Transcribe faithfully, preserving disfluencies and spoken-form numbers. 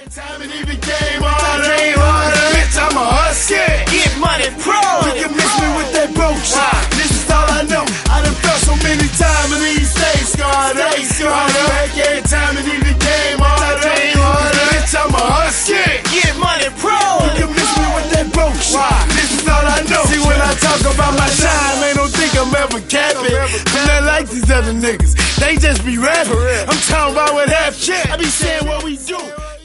Time and even game harder, ain't harder. Bitch, I'm a hustler. Get money, pro. You can miss me with that broke shit. This is all I know. I done felt so many times in these days, scarred. I scarred back every time and even game harder, ain't harder. Bitch, I'm a hustler. Get money, pro. You can miss me with that broke shit. This is all I know. See, when I talk about my shine, man, don't think I'm ever capping. I'm not like these other niggas. They just be rapping. I'm talking about what half shit. I be saying what we do.